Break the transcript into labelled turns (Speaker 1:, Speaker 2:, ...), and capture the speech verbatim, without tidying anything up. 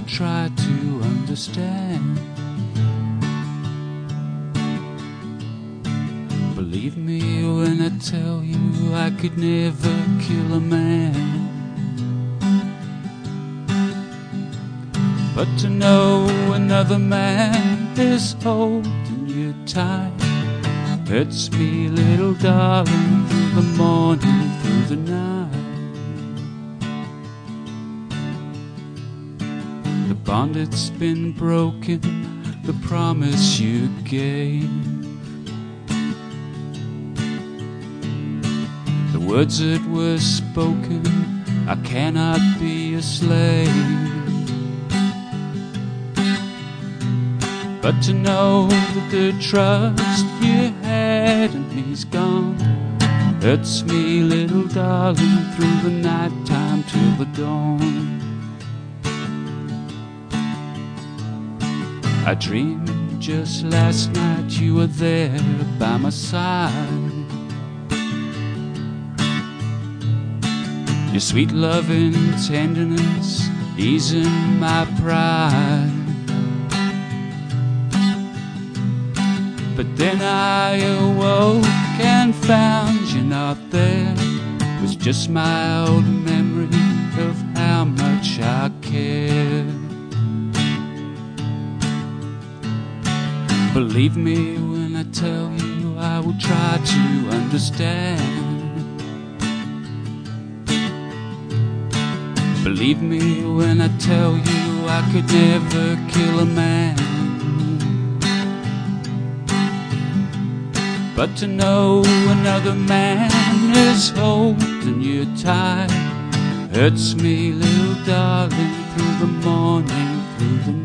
Speaker 1: will try to understand. Believe me when I tell you I could never kill a man. But to know another man is holding you tight hurts me, little darling, through the morning, through the night. The bond that's been broken, the promise you gave, the words that were spoken, I cannot be a slave. But to know that the trust you had in me's gone hurts me, little darling, through the night time till the dawn. I dreamed just last night you were there by my side. Your sweet loving tenderness easing my pride. But then I awoke and found you not there. It was just my old memory of how much I cared. Believe me when I tell you I will try to understand. Believe me when I tell you I could never kill a man. But to know another man is holding you tight hurts me, little darling, through the morning, through the night.